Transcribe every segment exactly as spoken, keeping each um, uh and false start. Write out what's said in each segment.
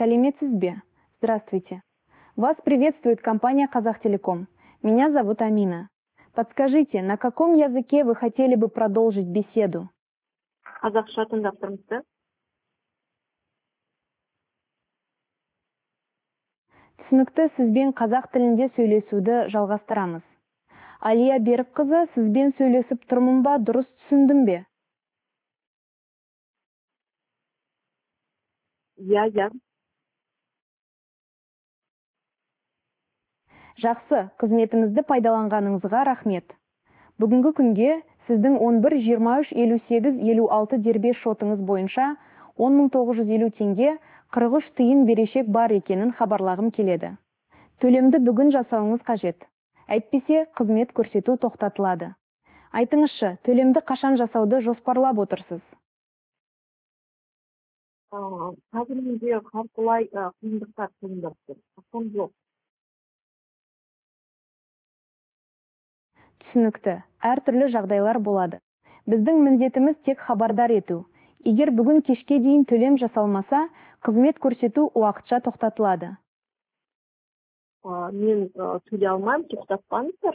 Сәлеметсізбе? Здравствуйте. Вас приветствует компания Казахтелеком. Меня зовут Амина. Подскажите, на каком языке вы хотели бы продолжить беседу? Қазақша тыңдап тұрмыз. Түсінікті, сізбен қазақ тілінде сөйлесуді жалғастырамыз. Алия Берікқызы, сізбен сөйлесіп тұрмын ба, дұрыс түсіндім бе? Иә, иә. Жақсы, қызметімізді пайдаланғаныңызға рахмет. Бүгінгі күнге сіздің он бір жиырма үш елу сегіз елу алты дербес шотыңыз бойынша он мың тоғыз жүз елу теңге қырық үш тиын берешек бар екенін хабарлағым келеді. Төлемді бүгін жасауыңыз қажет. Әйтпесе, қызмет көрсету тоқтатылады. Айтыңызшы, төлемді қашан жасауды жоспарлап отырсыз? Қазір менде қаржылай қиындықтар туындап тұр. Ақшам жоқ. Түсінікті, әртүрлі жағдайлар болады. Біздің міндетіміз тек хабардар ету. Егер бүгін кешке дейін төлем жасалмаса, қызмет көрсету уақытша тоқтатылады. Мен төлей алмаймын, тоқтатпаңыздар.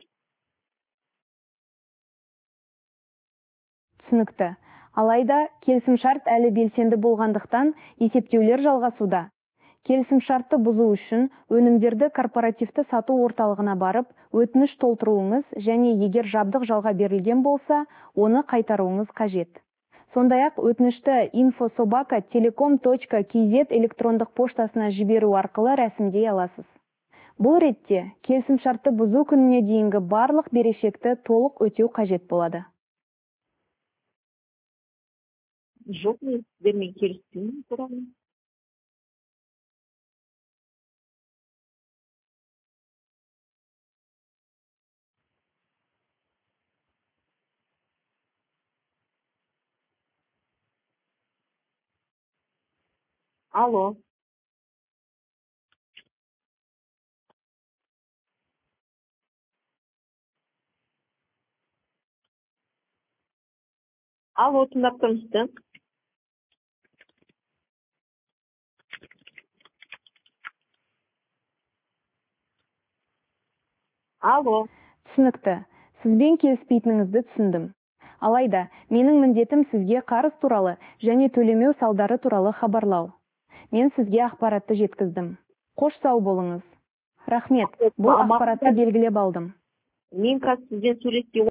Түсінікті. Алайда, келісімшарт әлі белсенді болғандықтан есептеулер жалғасуда. Келісімшартты бұзу үшін өнімдерді корпоративті сату орталығына барып, өтініш толтыруыңыз және егер жабдық жалға берілген болса, оны қайтаруыңыз қажет. Сондай-ақ өтінішті инфо собака телеком точка кз электрондық поштасына жіберу арқылы рәсімдей аласыз. Бұл ретте келісімшартты бұзу күніне дейінгі барлық берешекті толық өтеу қажет болады. Жоқ, мен сіздермен келіспеймін туралы. Алло. Алло, тыңдап тұрмыз. Алло. Түсінікті. Сізбен келіспейтініңізді түсіндім. Алайда, менің міндетім сізге қарыз туралы және төлемеу салдары туралы хабарлау. Мен сізге ақпаратты жеткіздім. Қош сау болыңыз. Рахмет, бұл ақпаратты белгілеп алдым. Мен қазір сізден сөйлеске